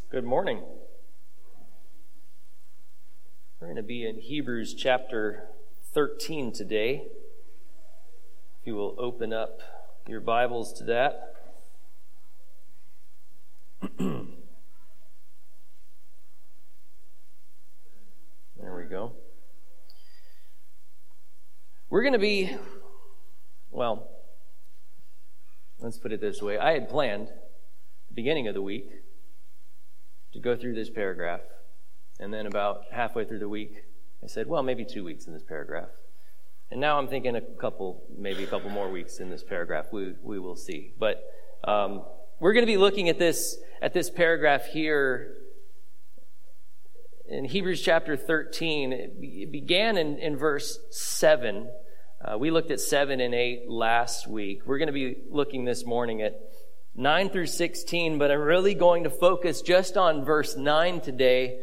Good morning. We're going to be in Hebrews chapter 13 today. If you will open up your Bibles to that. There we go. We're going to be, let's put it this way. I had planned at the beginning of the week to go through this paragraph. And then about halfway through the week, I said, maybe 2 weeks in this paragraph. And now I'm thinking maybe a couple more weeks in this paragraph. We will see. But we're going to be looking at this paragraph here in Hebrews chapter 13. It began in verse 7. We looked at 7 and 8 last week. We're going to be looking this morning at 9 through 16, but I'm really going to focus just on verse 9 today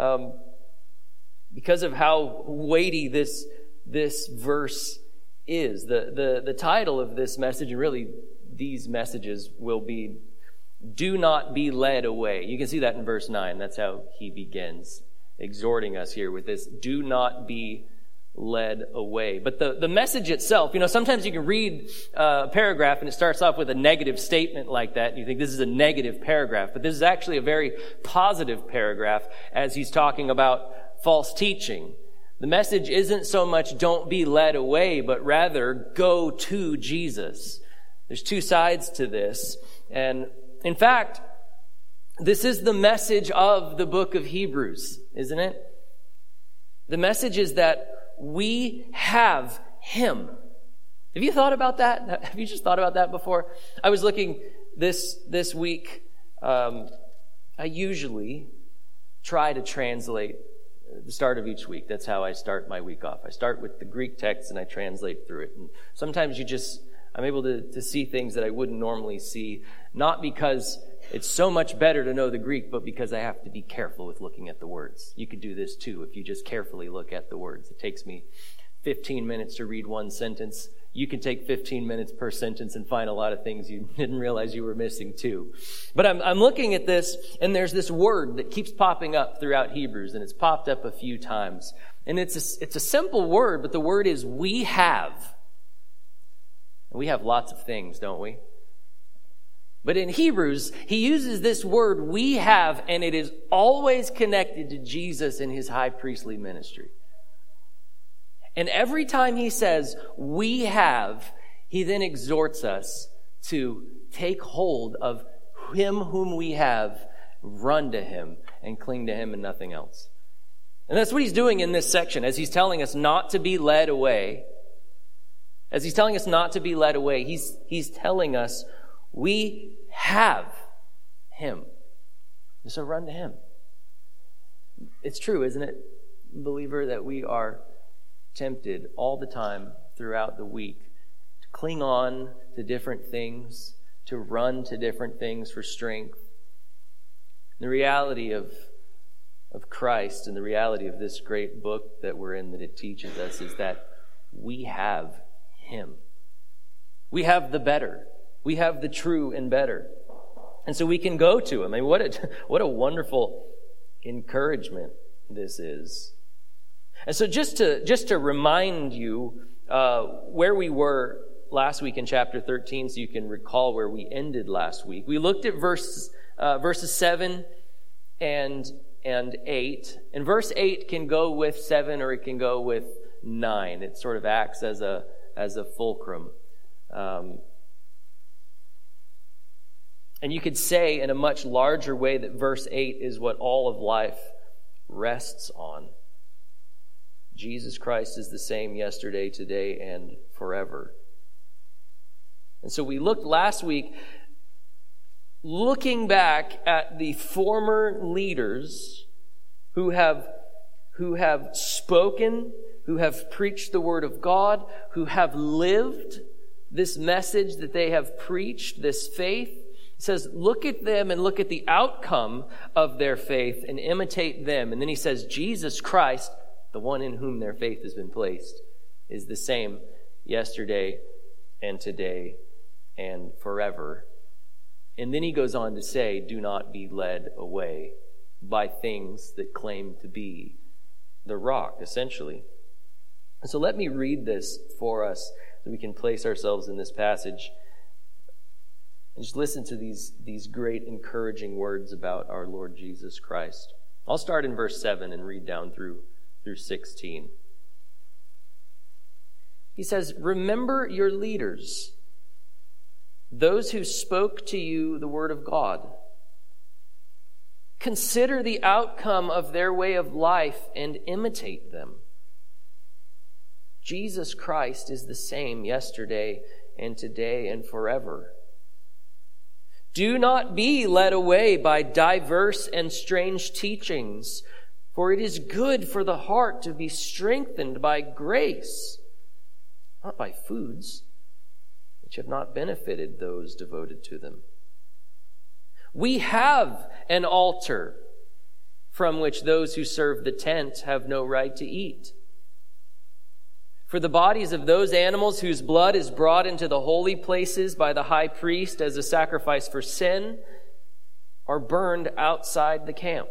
because of how weighty this verse is. The title of this message, and really these messages, will be "Do Not Be Led Away." You can see that in verse 9. That's how he begins, exhorting us here with this, "Do not be led away." But the message itself, sometimes you can read a paragraph and it starts off with a negative statement like that, and you think this is a negative paragraph. But this is actually a very positive paragraph as he's talking about false teaching. The message isn't so much don't be led away, but rather go to Jesus. There's two sides to this. And in fact, this is the message of the book of Hebrews, isn't it? The message is that we have Him. Have you thought about that? Have you just thought about that before? I was looking this week. I usually try to translate the start of each week. That's how I start my week off. I start with the Greek text and I translate through it. And sometimes I'm able to see things that I wouldn't normally see, not because it's so much better to know the Greek, but because I have to be careful with looking at the words. You could do this too if you just carefully look at the words. It takes me 15 minutes to read one sentence. You can take 15 minutes per sentence and find a lot of things you didn't realize you were missing too. But I'm looking at this, and there's this word that keeps popping up throughout Hebrews, and it's popped up a few times. And it's a simple word, but the word is "we have." And we have lots of things, don't we? But in Hebrews, he uses this word "we have," and it is always connected to Jesus and his high priestly ministry. And every time he says "we have," he then exhorts us to take hold of him whom we have, run to him, and cling to him and nothing else. And that's what he's doing in this section, as he's telling us not to be led away. As he's telling us not to be led away, he's telling us we have him. So run to him. It's true, isn't it, believer, that we are tempted all the time throughout the week to cling on to different things, to run to different things for strength. The reality of Christ and the reality of this great book that we're in, that it teaches us, is that we have him. We have the better. We have the true and better. And so we can go to him. I mean, what a wonderful encouragement this is. And so just to remind you where we were last week in chapter 13, so you can recall where we ended last week. We looked at verses 7 and 8. And verse 8 can go with 7 or it can go with 9. It sort of acts as a fulcrum. And you could say in a much larger way that verse 8 is what all of life rests on. Jesus Christ is the same yesterday, today, and forever. And so we looked last week, looking back at the former leaders who have spoken, who have preached the Word of God, who have lived this message that they have preached, this faith. It says, look at them and look at the outcome of their faith and imitate them. And then he says, Jesus Christ, the one in whom their faith has been placed, is the same yesterday and today and forever. And then he goes on to say, do not be led away by things that claim to be the rock, essentially. And so let me read this for us so we can place ourselves in this passage. And just listen to these great encouraging words about our Lord Jesus Christ. I'll start in verse 7 and read down through 16. He says, remember your leaders, those who spoke to you the word of God. Consider the outcome of their way of life and imitate them. Jesus Christ is the same yesterday and today and forever. Do not be led away by diverse and strange teachings, for it is good for the heart to be strengthened by grace, not by foods which have not benefited those devoted to them. We have an altar from which those who serve the tent have no right to eat. For the bodies of those animals whose blood is brought into the holy places by the high priest as a sacrifice for sin are burned outside the camp.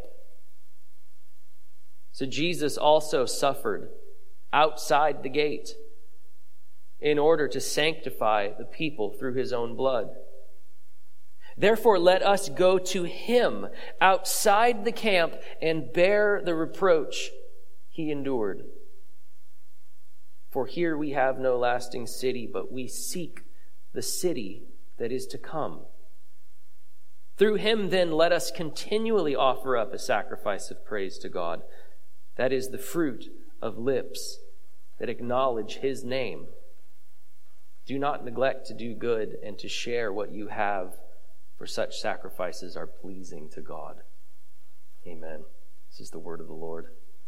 So Jesus also suffered outside the gate in order to sanctify the people through his own blood. Therefore, let us go to him outside the camp and bear the reproach he endured. For here we have no lasting city, but we seek the city that is to come. Through him, then, let us continually offer up a sacrifice of praise to God. That is the fruit of lips that acknowledge his name. Do not neglect to do good and to share what you have, for such sacrifices are pleasing to God. Amen. This is the word of the Lord.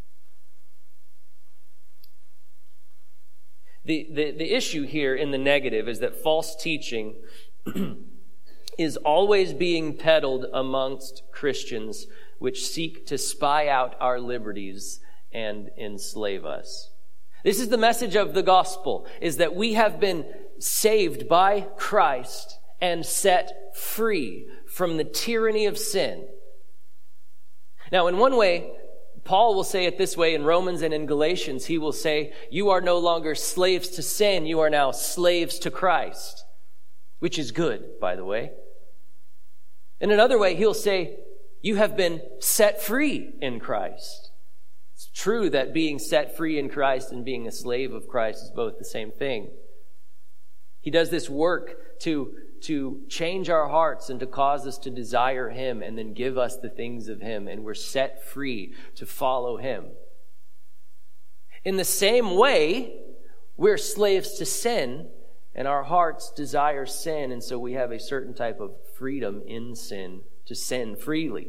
The issue here in the negative is that false teaching is always being peddled amongst Christians which seek to spy out our liberties and enslave us. This is the message of the gospel, is that we have been saved by Christ and set free from the tyranny of sin. Now, in one way, Paul will say it this way in Romans and in Galatians. He will say, you are no longer slaves to sin, you are now slaves to Christ, which is good, by the way. In another way, he'll say, you have been set free in Christ. It's true that being set free in Christ and being a slave of Christ is both the same thing. He does this work to change our hearts and to cause us to desire him and then give us the things of him, and we're set free to follow him. In the same way, we're slaves to sin, and our hearts desire sin, and so we have a certain type of freedom in sin to sin freely.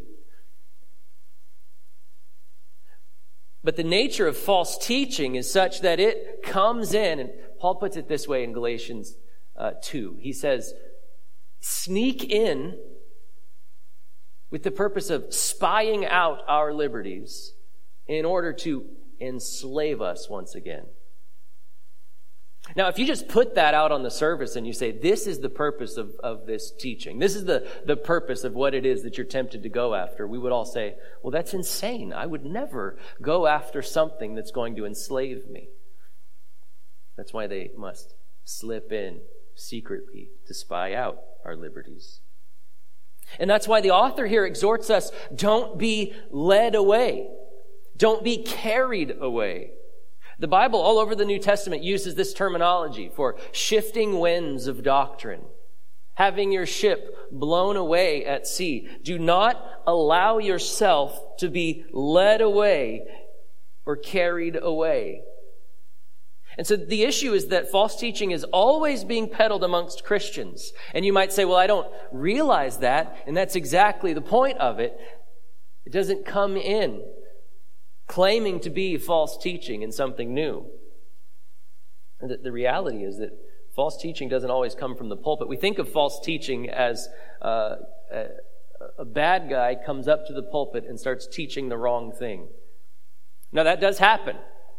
But the nature of false teaching is such that it comes in, and Paul puts it this way in Galatians 2. He says, sneak in with the purpose of spying out our liberties in order to enslave us once again. Now, if you just put that out on the surface and you say, this is the purpose of this teaching, this is the purpose of what it is that you're tempted to go after, we would all say, well, that's insane. I would never go after something that's going to enslave me. That's why they must slip in secretly to spy out our liberties. And that's why the author here exhorts us, don't be led away. Don't be carried away. The Bible all over the New Testament uses this terminology for shifting winds of doctrine, having your ship blown away at sea. Do not allow yourself to be led away or carried away. And so the issue is that false teaching is always being peddled amongst Christians. And you might say, well, I don't realize that. And that's exactly the point of it. It doesn't come in claiming to be false teaching and something new. And the reality is that false teaching doesn't always come from the pulpit. We think of false teaching as a bad guy comes up to the pulpit and starts teaching the wrong thing. Now, that does happen.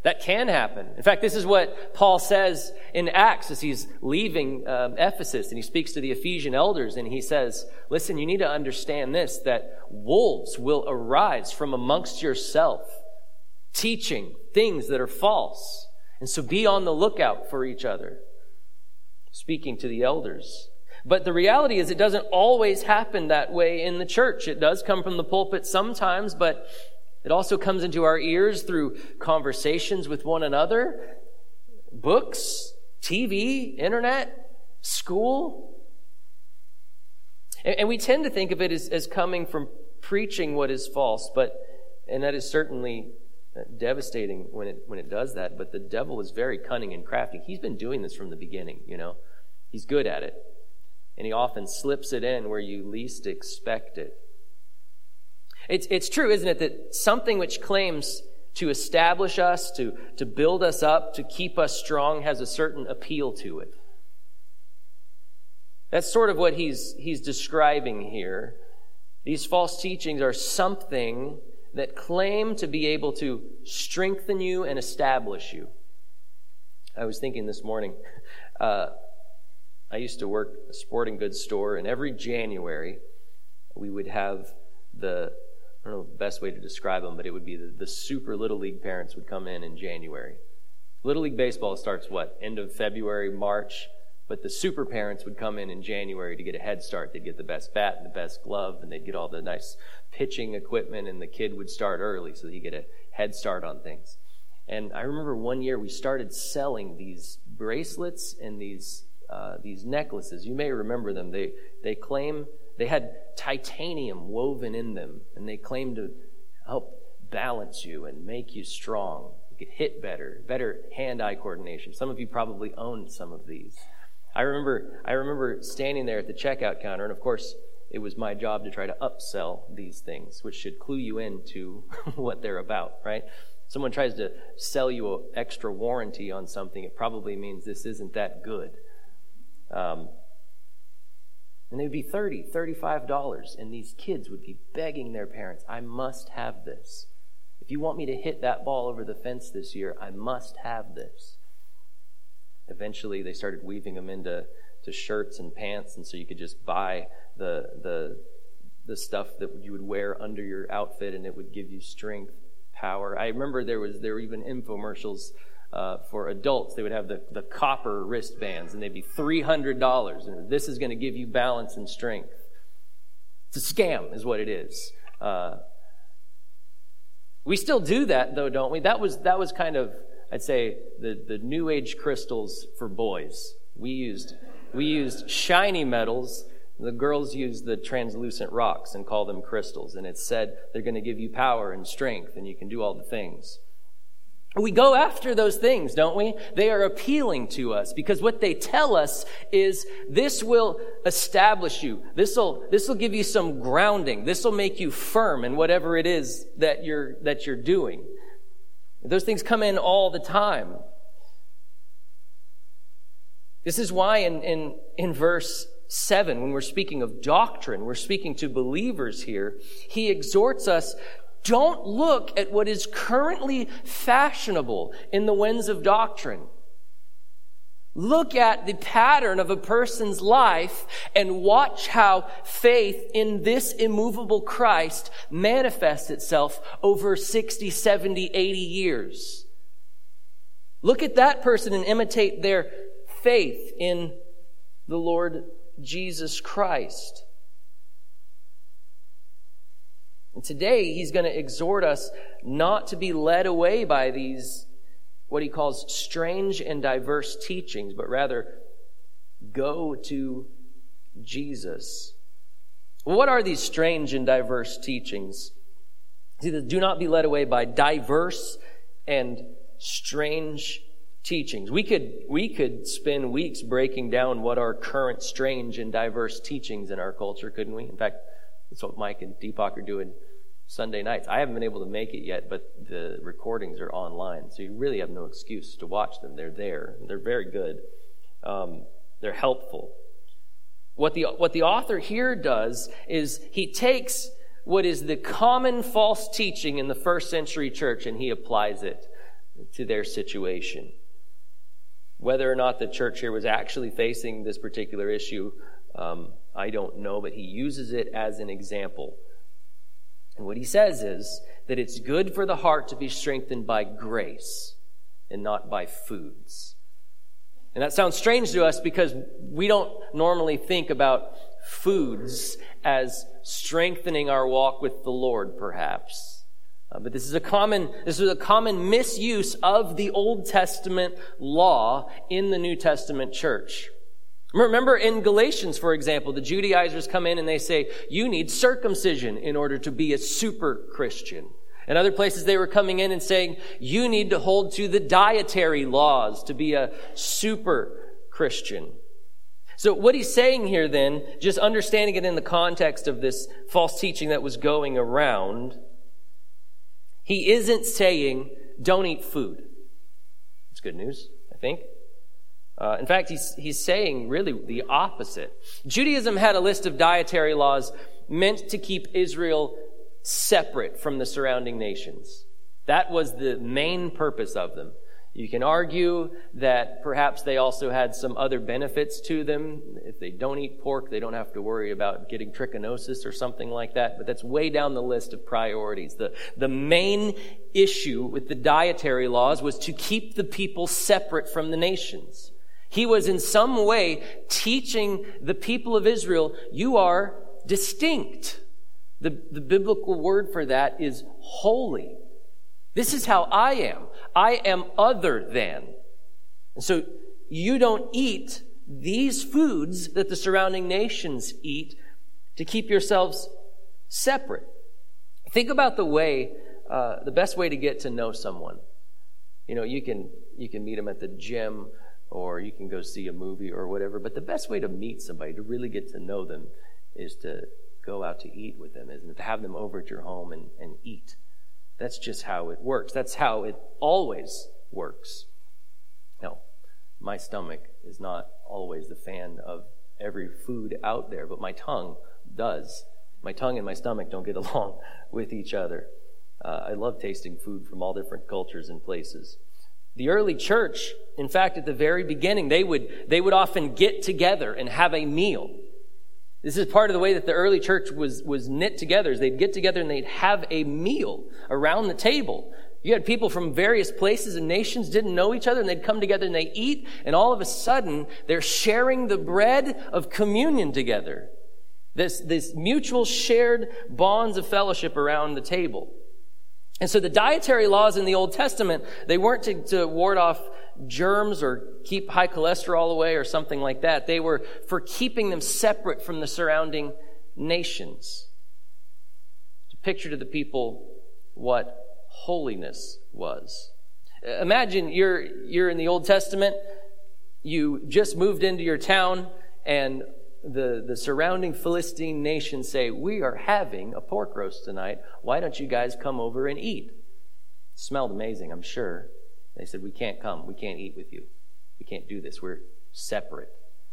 That can happen. In fact, this is what Paul says in Acts as he's leaving Ephesus, and he speaks to the Ephesian elders, and he says, listen, you need to understand this, that wolves will arise from amongst yourself, teaching things that are false. And so be on the lookout for each other. Speaking to the elders. But the reality is it doesn't always happen that way in the church. It does come from the pulpit sometimes, but it also comes into our ears through conversations with one another, books, TV, internet, school. And we tend to think of it as coming from preaching what is false, and that is certainly devastating when it does that. But the devil is very cunning and crafty. He's been doing this from the beginning, He's good at it. And he often slips it in where you least expect it. It's true, isn't it, that something which claims to establish us, to build us up, to keep us strong, has a certain appeal to it. That's sort of what he's describing here. These false teachings are something that claim to be able to strengthen you and establish you. I was thinking this morning, I used to work at a sporting goods store, and every January we would have I don't know the best way to describe them, but it would be the super Little League parents would come in January. Little League baseball starts end of February, March, but the super parents would come in January to get a head start. They'd get the best bat and the best glove, and they'd get all the nice pitching equipment, and the kid would start early so that he'd get a head start on things. And I remember one year we started selling these bracelets and these necklaces. You may remember them. They claim they had titanium woven in them, and they claim to help balance you and make you strong. You could hit better hand-eye coordination. Some of you probably owned some of these. I remember standing there at the checkout counter, and of course, it was my job to try to upsell these things, which should clue you into what they're about, right? Someone tries to sell you an extra warranty on something, it probably means this isn't that good. And they would be $30, $35, and these kids would be begging their parents, I must have this. If you want me to hit that ball over the fence this year, I must have this. Eventually, they started weaving them into shirts and pants, and so you could just buy the stuff that you would wear under your outfit, and it would give you strength, power. I remember there were even infomercials for adults. They would have the copper wristbands, and they'd be $300, and this is going to give you balance and strength. It's a scam, is what it is. We still do that, though, don't we? That was kind of, I'd say, the New Age crystals for boys. We used shiny metals. The girls used the translucent rocks and call them crystals. And it said they're going to give you power and strength, and you can do all the things. We go after those things, don't we? They are appealing to us because what they tell us is this will establish you. This will give you some grounding. This will make you firm in whatever it is that you're doing. Those things come in all the time. This is why in verse 7, when we're speaking of doctrine, we're speaking to believers here, he exhorts us, don't look at what is currently fashionable in the winds of doctrine. Look at the pattern of a person's life and watch how faith in this immovable Christ manifests itself over 60, 70, 80 years. Look at that person and imitate their faith in the Lord Jesus Christ. And today, he's going to exhort us not to be led away by these, what he calls strange and diverse teachings, but rather go to Jesus. Well, what are these strange and diverse teachings? Do not be led away by diverse and strange teachings. We could spend weeks breaking down what are current strange and diverse teachings in our culture, couldn't we? In fact, that's what Mike and Deepak are doing Sunday nights. I haven't been able to make it yet, but the recordings are online, so you really have no excuse to watch them. They're there. They're very good. They're helpful. What the author here does is he takes what is the common false teaching in the first century church and he applies it to their situation. Whether or not the church here was actually facing this particular issue, I don't know, but he uses it as an example. And what he says is that it's good for the heart to be strengthened by grace and not by foods. And that sounds strange to us because we don't normally think about foods as strengthening our walk with the Lord, perhaps. But this is a common misuse of the Old Testament law in the New Testament church. Remember in Galatians, for example, the Judaizers come in and they say, you need circumcision in order to be a super Christian. In other places, they were coming in and saying, you need to hold to the dietary laws to be a super Christian. So what he's saying here then, just understanding it in the context of this false teaching that was going around, he isn't saying, don't eat food. It's good news, I think. In fact, he's saying really the opposite. Judaism had a list of dietary laws meant to keep Israel separate from the surrounding nations. That was the main purpose of them. You can argue that perhaps they also had some other benefits to them. If they don't eat pork, they don't have to worry about getting trichinosis or something like that. But that's way down the list of priorities. The main issue with the dietary laws was to keep the people separate from the nations. He was in some way teaching the people of Israel, you are distinct. The biblical word for that is holy. This is how I am. I am other than. And so you don't eat these foods that the surrounding nations eat to keep yourselves separate. Think about the best way to get to know someone. You know, you can meet them at the gym, or you can go see a movie or whatever. But the best way to meet somebody, to really get to know them, is to go out to eat with them, isn't it? To have them over at your home and eat. That's just how it works. That's how it always works. Now, my stomach is not always the fan of every food out there, but my tongue does. My tongue and my stomach don't get along with each other. I love tasting food from all different cultures and places. The early church, in fact, at the very beginning, they would often get together and have a meal. This is part of the way that the early church was knit together, is they'd get together and they'd have a meal around the table. You had people from various places and nations didn't know each other, and they'd come together and they eat, and all of a sudden, they're sharing the bread of communion together. This mutual shared bonds of fellowship around the table. And so the dietary laws in the Old Testament, they weren't to ward off germs or keep high cholesterol away or something like that. They were for keeping them separate from the surrounding nations. To picture to the people what holiness was. Imagine you're in the Old Testament, you just moved into your town, and the surrounding Philistine nations say, we are having a pork roast tonight. Why don't you guys come over and eat? It smelled amazing, I'm sure. They said, we can't come. We can't eat with you. We can't do this. We're separate.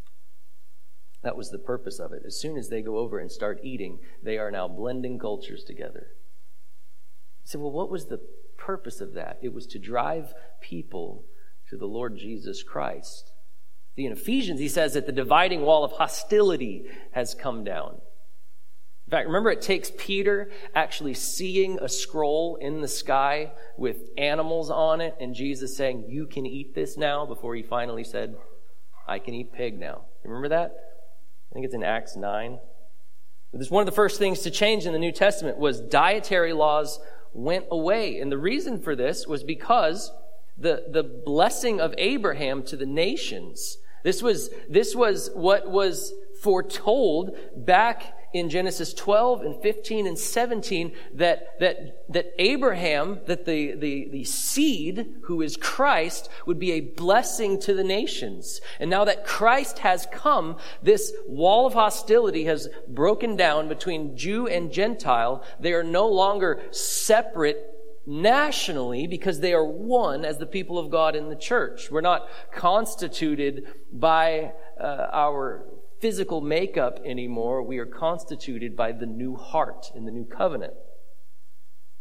That was the purpose of it. As soon as they go over and start eating, they are now blending cultures together. You say, well, what was the purpose of that? It was to drive people to the Lord Jesus Christ. See, in Ephesians, he says that the dividing wall of hostility has come down. In fact, remember, it takes Peter actually seeing a scroll in the sky with animals on it, and Jesus saying, you can eat this now, before he finally said, I can eat pig now. Remember that? I think it's in Acts 9. But this one of the first things to change in the New Testament was dietary laws went away. And the reason for this was because the blessing of Abraham to the nations, this was what was foretold back in Genesis 12 and 15 and 17, that Abraham, that the seed, who is Christ, would be a blessing to the nations. And now that Christ has come, this wall of hostility has broken down between Jew and Gentile. They are no longer separate nationally because they are one as the people of God in the church. We're not constituted by our physical makeup anymore. We are constituted by the new heart in the new covenant.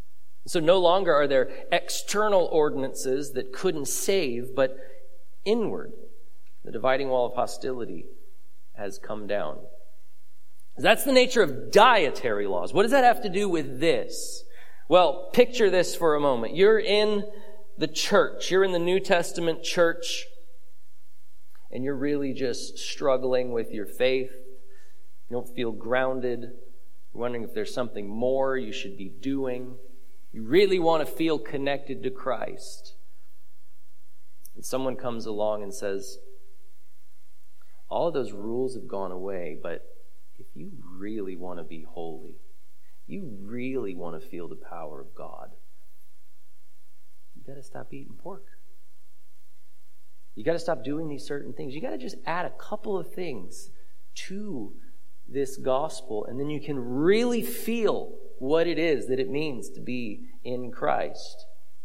So no longer are there external ordinances that couldn't save, but inward. The dividing wall of hostility has come down. That's the nature of dietary laws. What does that have to do with this? Well, picture this for a moment. You're in the church. You're in the New Testament church, and you're really just struggling with your faith. You don't feel grounded. You're wondering if there's something more you should be doing. You really want to feel connected to Christ. And someone comes along and says, all of those rules have gone away, but if you really want to be holy, you really want to feel the power of God, you got to stop eating pork. You got to stop doing these certain things. You got to just add a couple of things to this gospel, and then you can really feel what it is that it means to be in Christ.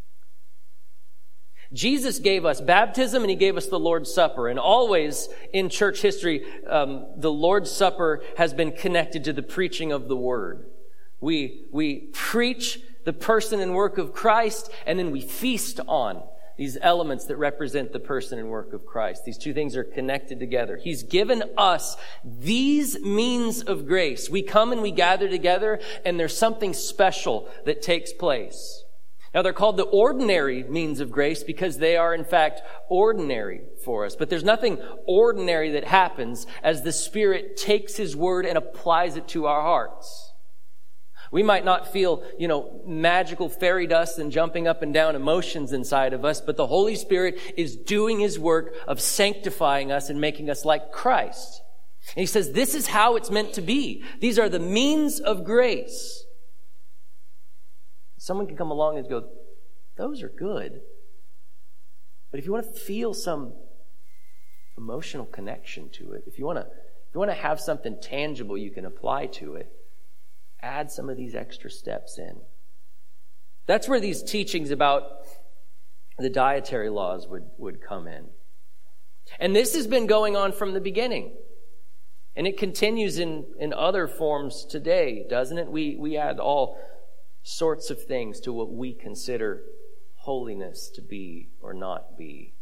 Jesus gave us baptism and he gave us the Lord's Supper. And always in church history, the Lord's Supper has been connected to the preaching of the Word. We preach the person and work of Christ, and then we feast on these elements that represent the person and work of Christ. These two things are connected together. He's given us these means of grace. We come and we gather together, and there's something special that takes place. Now, they're called the ordinary means of grace because they are, in fact, ordinary for us. But there's nothing ordinary that happens as the Spirit takes His Word and applies it to our hearts. We might not feel, magical fairy dust and jumping up and down emotions inside of us, but the Holy Spirit is doing His work of sanctifying us and making us like Christ. And He says, this is how it's meant to be. These are the means of grace. Someone can come along and go, those are good. But if you want to feel some emotional connection to it, if you want to have something tangible you can apply to it, add some of these extra steps in. That's where these teachings about the dietary laws would come in. And this has been going on from the beginning. And it continues in other forms today, doesn't it? We add all sorts of things to what we consider holiness to be or not be.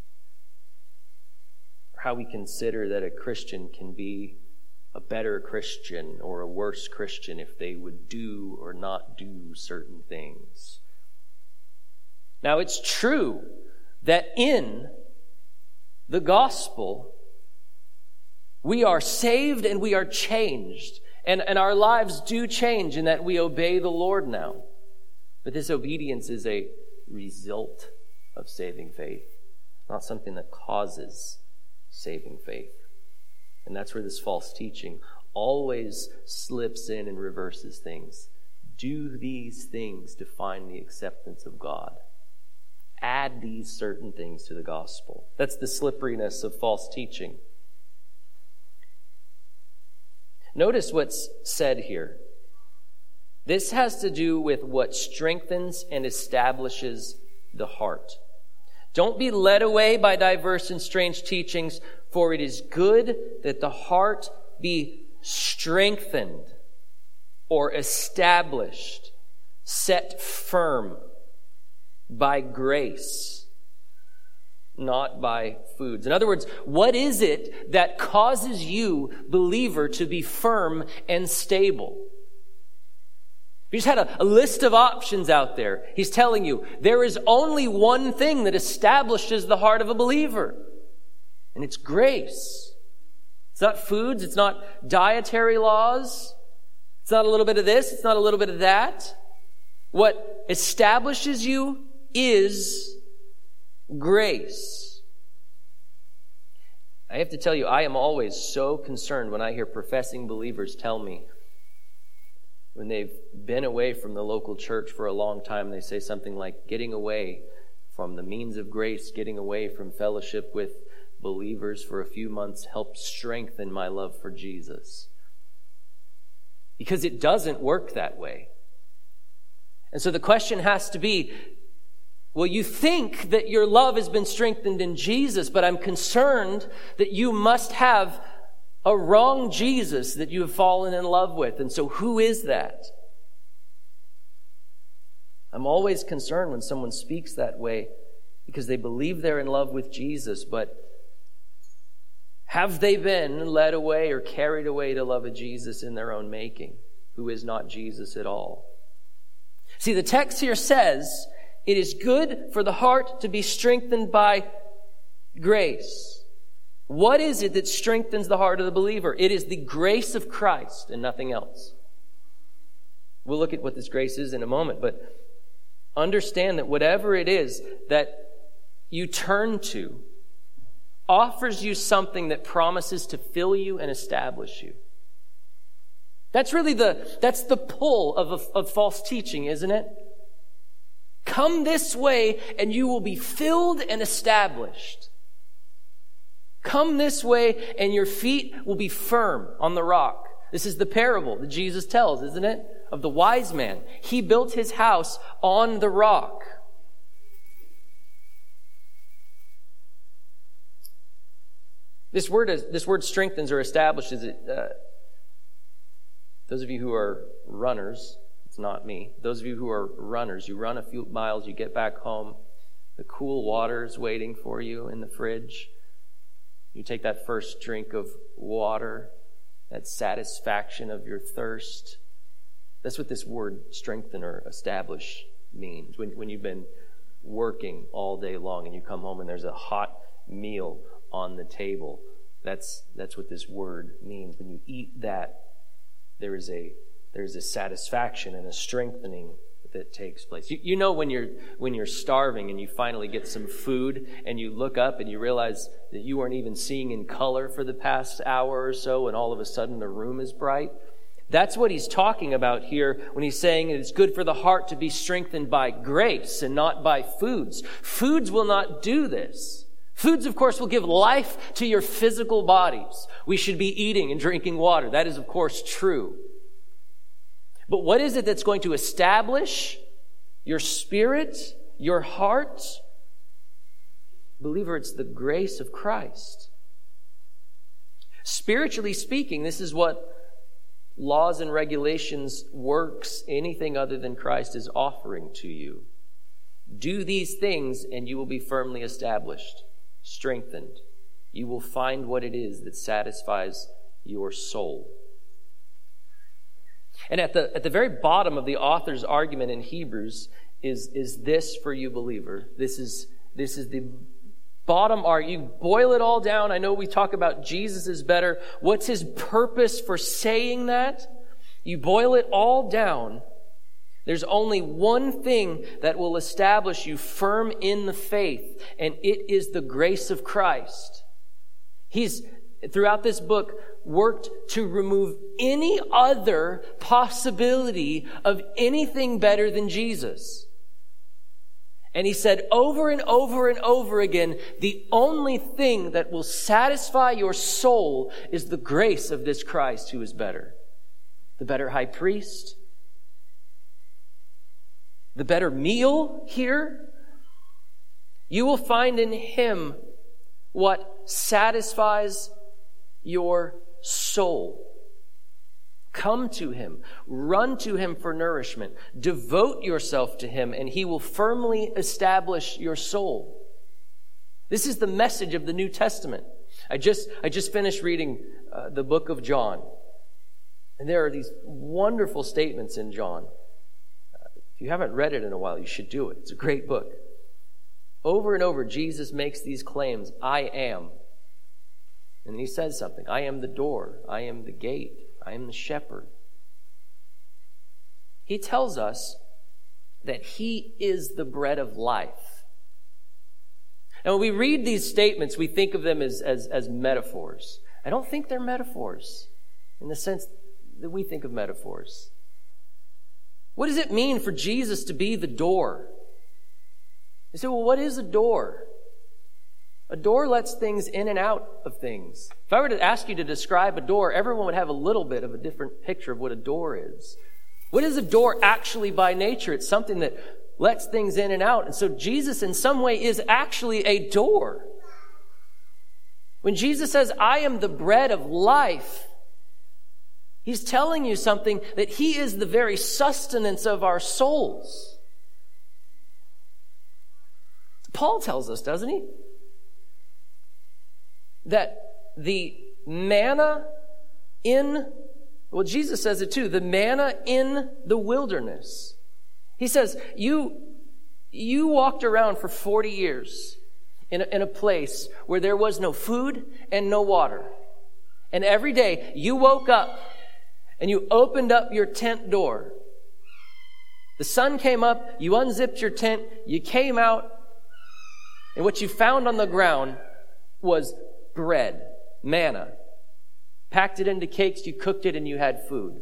Or how we consider that a Christian can be a better Christian or a worse Christian if they would do or not do certain things. Now, it's true that in the gospel, we are saved and we are changed. And our lives do change in that we obey the Lord now. But this obedience is a result of saving faith, not something that causes saving faith. And that's where this false teaching always slips in and reverses things. Do these things to find the acceptance of God. Add these certain things to the gospel. That's the slipperiness of false teaching. Notice what's said here. This has to do with what strengthens and establishes the heart. Don't be led away by diverse and strange teachings, for it is good that the heart be strengthened or established, set firm by grace, not by foods. In other words, what is it that causes you, believer, to be firm and stable? He just had a list of options out there. He's telling you, there is only one thing that establishes the heart of a believer, and it's grace. It's not foods, it's not dietary laws, it's not a little bit of this, it's not a little bit of that. What establishes you is grace. I have to tell you, I am always so concerned when I hear professing believers tell me, when they've been away from the local church for a long time, they say something like, getting away from the means of grace, getting away from fellowship with believers for a few months helped strengthen my love for Jesus. Because it doesn't work that way. And so the question has to be, well, you think that your love has been strengthened in Jesus, but I'm concerned that you must have a wrong Jesus that you have fallen in love with. And so who is that? I'm always concerned when someone speaks that way because they believe they're in love with Jesus, but have they been led away or carried away to love a Jesus in their own making, who is not Jesus at all? See, the text here says, it is good for the heart to be strengthened by grace. What is it that strengthens the heart of the believer? It is the grace of Christ and nothing else. We'll look at what this grace is in a moment, but understand that whatever it is that you turn to offers you something that promises to fill you and establish you. That's really that's the pull of false teaching, isn't it? Come this way and you will be filled and established. Come this way and your feet will be firm on the rock. This is the parable that Jesus tells, isn't it? Of the wise man. He built his house on the rock. This word strengthens or establishes it. Those of you who are runners, it's not me. Those of you who are runners, you run a few miles, you get back home, the cool water is waiting for you in the fridge. You take that first drink of water, that satisfaction of your thirst. That's what this word strengthen or establish means. When you've been working all day long and you come home and there's a hot meal on the table, that's what this word means. When you eat that, there's a satisfaction and a strengthening that takes place. You know when you're starving and you finally get some food and you look up and you realize that you weren't even seeing in color for the past hour or so, and all of a sudden the room is bright. That's what he's talking about here when he's saying it's good for the heart to be strengthened by grace and not by foods. Foods will not do this. Foods, of course, will give life to your physical bodies. We should be eating and drinking water. That is, of course, true. But what is it that's going to establish your spirit, your heart? Believer, it's the grace of Christ. Spiritually speaking, this is what laws and regulations, works, anything other than Christ is offering to you. Do these things and you will be firmly established, strengthened. You will find what it is that satisfies your soul. And at the very bottom of the author's argument in Hebrews is this for you, believer. This is the bottom argument. You boil it all down. I know we talk about Jesus is better. What's his purpose for saying that? You boil it all down. There's only one thing that will establish you firm in the faith, and it is the grace of Christ. He's, throughout this book, worked to remove any other possibility of anything better than Jesus. And he said over and over and over again, the only thing that will satisfy your soul is the grace of this Christ who is better. The better high priest, the better meal here. You will find in him what satisfies your soul. Come to him. Run to him for nourishment. Devote yourself to him, and he will firmly establish your soul. This is the message of the New Testament. I just finished reading the book of John. And there are these wonderful statements in John. If you haven't read it in a while, you should do it. It's a great book. Over and over, Jesus makes these claims. I am. And he says something. I am the door. I am the gate. I am the shepherd. He tells us that he is the bread of life. And when we read these statements, we think of them as metaphors. I don't think they're metaphors in the sense that we think of metaphors. What does it mean for Jesus to be the door? You say, well, what is a door? A door lets things in and out of things. If I were to ask you to describe a door, everyone would have a little bit of a different picture of what a door is. What is a door actually by nature? It's something that lets things in and out. And so Jesus in some way is actually a door. When Jesus says, I am the bread of life, he's telling you something, that he is the very sustenance of our souls. Paul tells us, doesn't he? That the manna Jesus says it too, the manna in the wilderness. He says, you walked around for 40 years in a place where there was no food and no water. And every day you woke up and you opened up your tent door. The sun came up, you unzipped your tent, you came out, and what you found on the ground was bread, manna. Packed it into cakes, you cooked it, and you had food.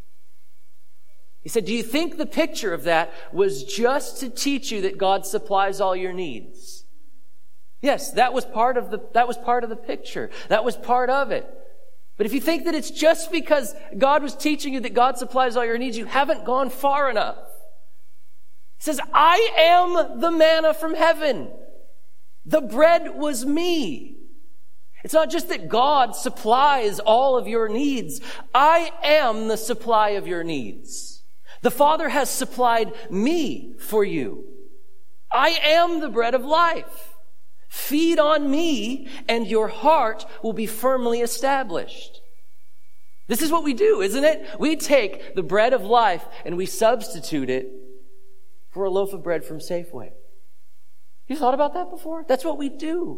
He said, do you think the picture of that was just to teach you that God supplies all your needs? Yes, that was part of the picture. That was part of it. But if you think that it's just because God was teaching you that God supplies all your needs, you haven't gone far enough. He says, I am the manna from heaven. The bread was me. It's not just that God supplies all of your needs. I am the supply of your needs. The Father has supplied me for you. I am the bread of life. Feed on me, and your heart will be firmly established. This is what we do, isn't it? We take the bread of life and we substitute it for a loaf of bread from Safeway. You thought about that before? That's what we do.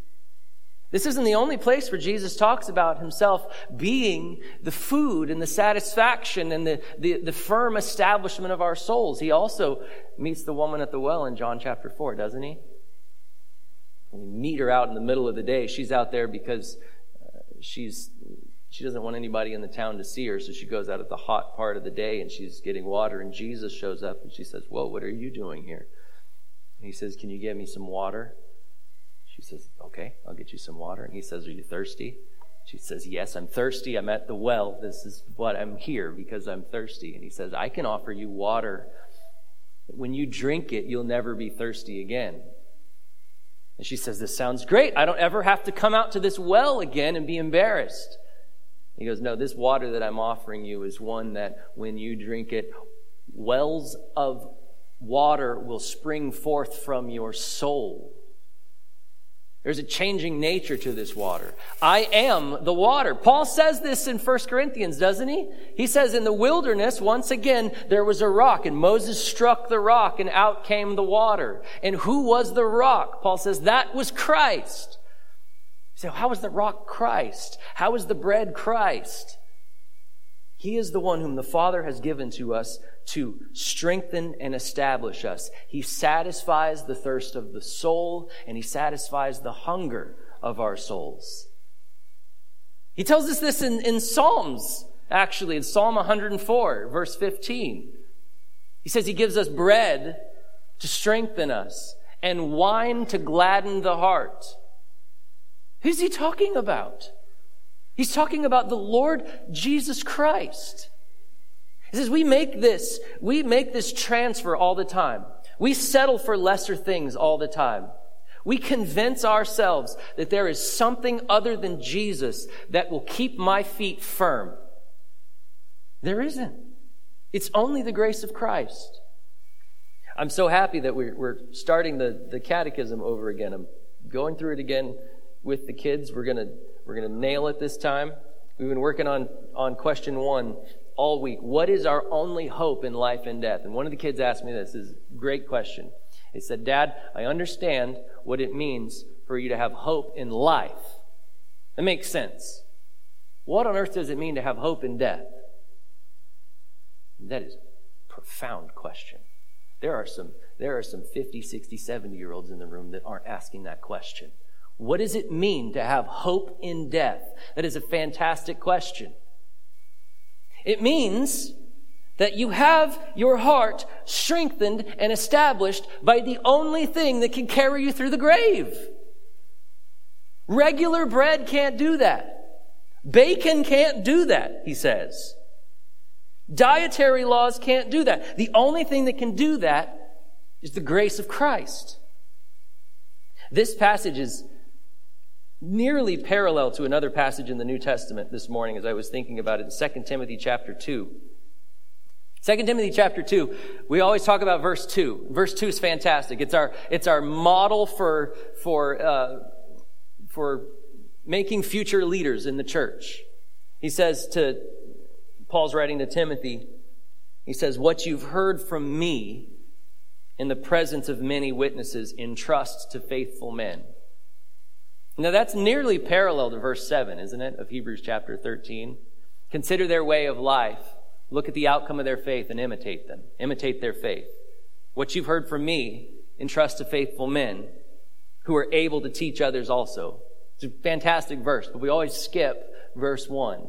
This isn't the only place where Jesus talks about himself being the food and the satisfaction and the firm establishment of our souls. He also meets the woman at the well in John chapter 4, doesn't he? When we meet her out in the middle of the day, she's out there because she doesn't want anybody in the town to see her, so she goes out at the hot part of the day and she's getting water, and Jesus shows up and she says, "Whoa, what are you doing here?" And he says, "Can you get me some water?" She says, "Okay, I'll get you some water." And he says, "Are you thirsty?" She says, "Yes, I'm thirsty. I'm at the well. This is what I'm here because I'm thirsty." And he says, "I can offer you water. When you drink it, you'll never be thirsty again." And she says, "This sounds great. I don't ever have to come out to this well again and be embarrassed." He goes, "No, this water that I'm offering you is one that when you drink it, wells of water will spring forth from your soul." There's a changing nature to this water. I am the water. Paul says this in 1 Corinthians, doesn't he? He says, in the wilderness, once again, there was a rock, and Moses struck the rock, and out came the water. And who was the rock? Paul says, that was Christ. You say, how is the rock Christ? How is the bread Christ? He is the one whom the Father has given to us to strengthen and establish us. He satisfies the thirst of the soul, and he satisfies the hunger of our souls. He tells us this in Psalms, actually, in Psalm 104, verse 15. He says he gives us bread to strengthen us and wine to gladden the heart. Who's he talking about? He's talking about the Lord Jesus Christ. He says we make this transfer all the time. We settle for lesser things all the time. We convince ourselves that there is something other than Jesus that will keep my feet firm. There isn't. It's only the grace of Christ. I'm so happy that we're starting the catechism over again. I'm going through it again with the kids. We're gonna nail it this time. We've been working on question 1 all week. What is our only hope in life and death? And one of the kids asked me this. This is a great question. He said, "Dad, I understand what it means for you to have hope in life. That makes sense. What on earth does it mean to have hope in death?" That is a profound question. There are some 50, 60, 70-year-olds in the room that aren't asking that question. What does it mean to have hope in death? That is a fantastic question. It means that you have your heart strengthened and established by the only thing that can carry you through the grave. Regular bread can't do that. Bacon can't do that, he says. Dietary laws can't do that. The only thing that can do that is the grace of Christ. This passage is nearly parallel to another passage in the New Testament this morning as I was thinking about it in 2 Timothy chapter 2. 2 Timothy chapter 2, we always talk about verse 2. Verse 2 is fantastic. It's our model for making future leaders in the church. He says Paul's writing to Timothy, he says, "What you've heard from me in the presence of many witnesses, entrust to faithful men." Now that's nearly parallel to verse 7, isn't it, of Hebrews chapter 13? Consider their way of life. Look at the outcome of their faith and imitate them. Imitate their faith. What you've heard from me, entrust to faithful men who are able to teach others also. It's a fantastic verse, but we always skip verse 1.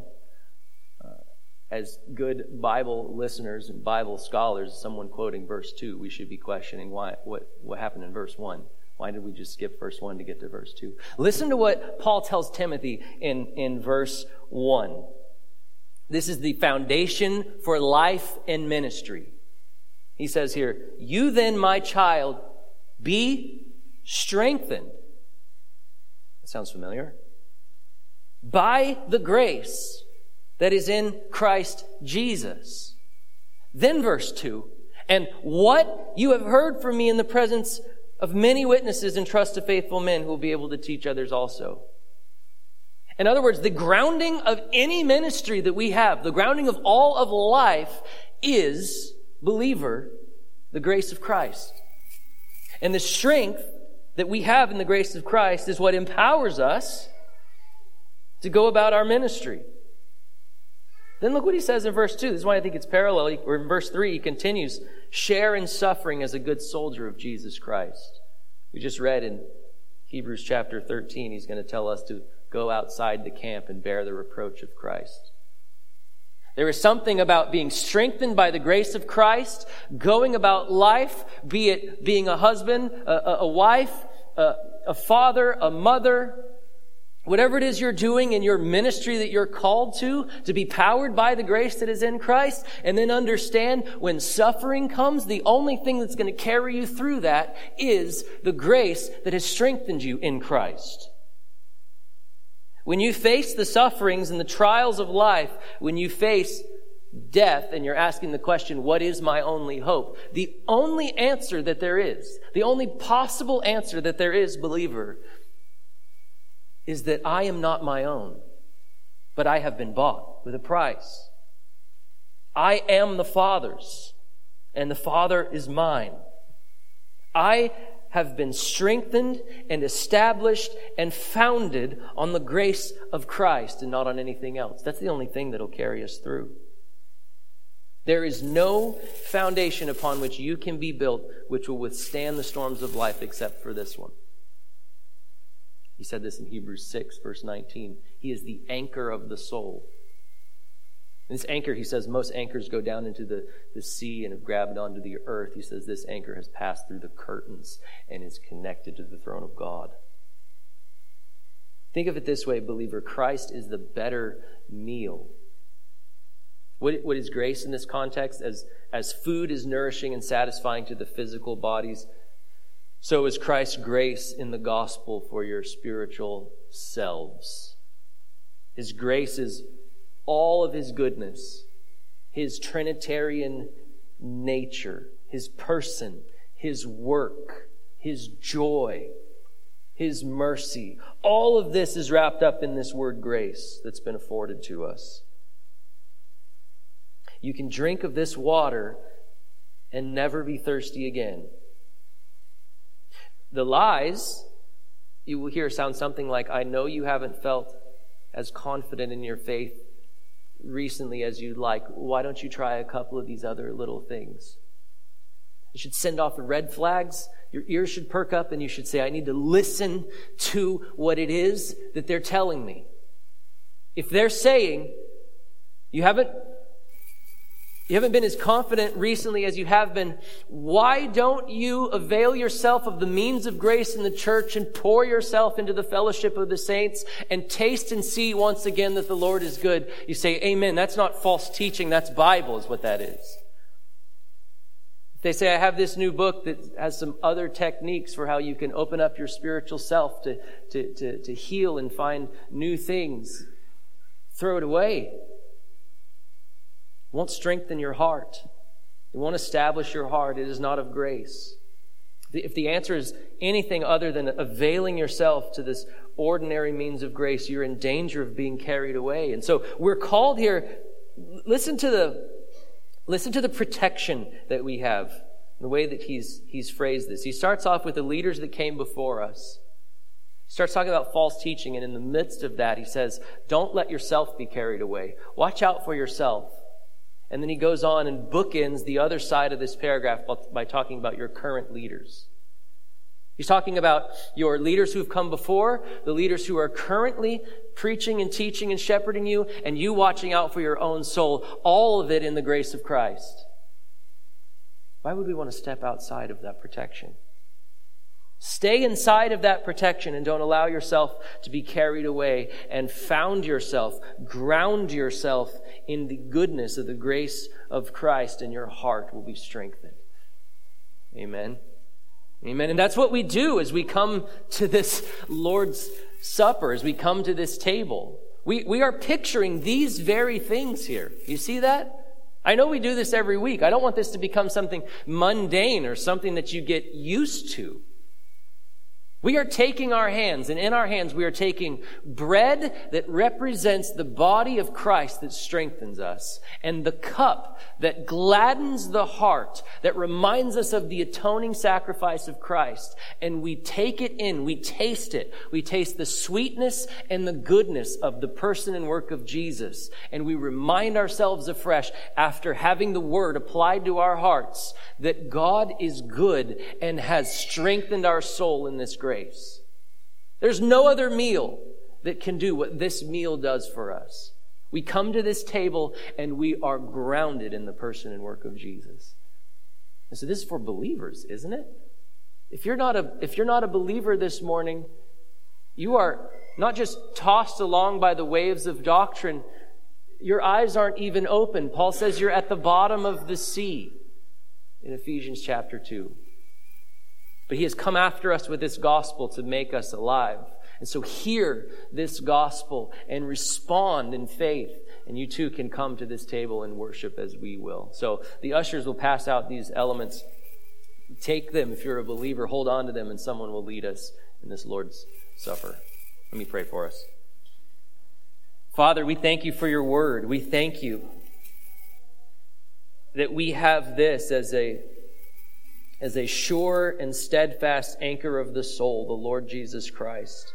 As good Bible listeners and Bible scholars, someone quoting verse 2, we should be questioning what happened in verse 1. Why did we just skip verse 1 to get to verse 2? Listen to what Paul tells Timothy in verse 1. This is the foundation for life and ministry. He says here, "You then, my child, be strengthened." That sounds familiar. "By the grace that is in Christ Jesus." Then verse 2, "And what you have heard from me in the presence of many witnesses, entrust to faithful men who will be able to teach others also." In other words, the grounding of any ministry that we have, the grounding of all of life is, believer, the grace of Christ. And the strength that we have in the grace of Christ is what empowers us to go about our ministry. Then look what he says in verse 2. This is why I think it's parallel. Or in verse 3, he continues, "Share in suffering as a good soldier of Jesus Christ." We just read in Hebrews chapter 13, he's going to tell us to go outside the camp and bear the reproach of Christ. There is something about being strengthened by the grace of Christ, going about life, be it being a husband, a wife, a father, a mother, whatever it is you're doing in your ministry that you're called to be powered by the grace that is in Christ, and then understand when suffering comes, the only thing that's going to carry you through that is the grace that has strengthened you in Christ. When you face the sufferings and the trials of life, when you face death and you're asking the question, what is my only hope? The only answer that there is, the only possible answer that there is, believer, is that I am not my own, but I have been bought with a price. I am the Father's, and the Father is mine. I have been strengthened and established and founded on the grace of Christ and not on anything else. That's the only thing that'll carry us through. There is no foundation upon which you can be built which will withstand the storms of life except for this one. He said this in Hebrews 6, verse 19. He is the anchor of the soul. And this anchor, he says, most anchors go down into the sea and have grabbed onto the earth. He says this anchor has passed through the curtains and is connected to the throne of God. Think of it this way, believer. Christ is the better meal. What is grace in this context? As food is nourishing and satisfying to the physical bodies, so is Christ's grace in the gospel for your spiritual selves. His grace is all of his goodness, his Trinitarian nature, his person, his work, his joy, his mercy. All of this is wrapped up in this word grace that's been afforded to us. You can drink of this water and never be thirsty again. The lies you will hear sound something like, I know you haven't felt as confident in your faith recently as you'd like. Why don't you try a couple of these other little things? It should send off the red flags. Your ears should perk up and you should say, I need to listen to what it is that they're telling me. If they're saying, you haven't been as confident recently as you have been, why don't you avail yourself of the means of grace in the church and pour yourself into the fellowship of the saints and taste and see once again that the Lord is good? You say, amen. That's not false teaching. That's Bible is what that is. If they say, I have this new book that has some other techniques for how you can open up your spiritual self to heal and find new things, throw it away. Won't strengthen your heart. It won't establish your heart. It is not of grace. If the answer is anything other than availing yourself to this ordinary means of grace, you're in danger of being carried away. And so we're called here, listen to the protection that we have, the way that he's phrased this. He starts off with the leaders that came before us. He starts talking about false teaching, and in the midst of that, he says, don't let yourself be carried away. Watch out for yourself. And then he goes on and bookends the other side of this paragraph by talking about your current leaders. He's talking about your leaders who've come before, the leaders who are currently preaching and teaching and shepherding you, and you watching out for your own soul, all of it in the grace of Christ. Why would we want to step outside of that protection? Stay inside of that protection and don't allow yourself to be carried away, and ground yourself in the goodness of the grace of Christ, and your heart will be strengthened. Amen. Amen. And that's what we do as we come to this Lord's Supper, as we come to this table. We are picturing these very things here. You see that? I know we do this every week. I don't want this to become something mundane or something that you get used to. We are taking our hands, and in our hands we are taking bread that represents the body of Christ that strengthens us, and the cup that gladdens the heart, that reminds us of the atoning sacrifice of Christ. And we take it in, we taste it. We taste the sweetness and the goodness of the person and work of Jesus. And we remind ourselves afresh, after having the word applied to our hearts, that God is good and has strengthened our soul in this grace. There's no other meal that can do what this meal does for us. We come to this table and we are grounded in the person and work of Jesus. And so this is for believers, isn't it? If you're not a believer this morning, you are not just tossed along by the waves of doctrine. Your eyes aren't even open. Paul says you're at the bottom of the sea in Ephesians chapter 2. But he has come after us with this gospel to make us alive. And so hear this gospel and respond in faith. And you too can come to this table and worship as we will. So the ushers will pass out these elements. Take them if you're a believer. Hold on to them, and someone will lead us in this Lord's Supper. Let me pray for us. Father, we thank you for your word. We thank you that we have this as a sure and steadfast anchor of the soul, the Lord Jesus Christ.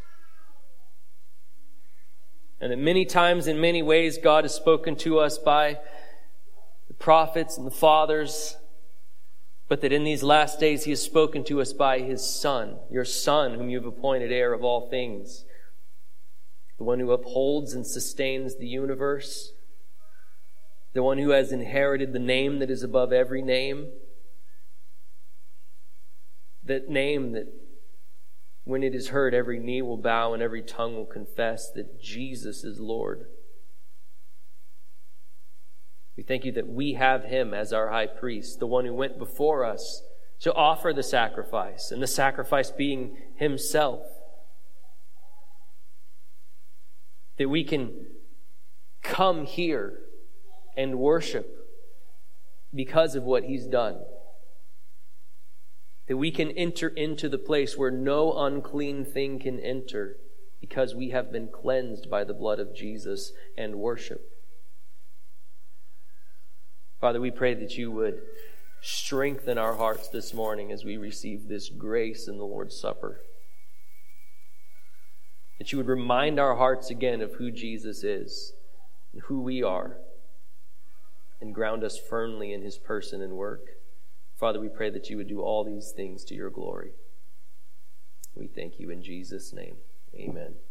And that many times, in many ways, God has spoken to us by the prophets and the fathers, but that in these last days he has spoken to us by his Son, your Son, whom you have appointed heir of all things, the one who upholds and sustains the universe, the one who has inherited the name that is above every name, that name that when it is heard, every knee will bow and every tongue will confess that Jesus is Lord. We thank you that we have him as our high priest, the one who went before us to offer the sacrifice, and the sacrifice being himself. That we can come here and worship because of what he's done. That we can enter into the place where no unclean thing can enter because we have been cleansed by the blood of Jesus, and worship. Father, we pray that you would strengthen our hearts this morning as we receive this grace in the Lord's Supper. That you would remind our hearts again of who Jesus is and who we are, and ground us firmly in his person and work. Father, we pray that you would do all these things to your glory. We thank you in Jesus' name. Amen.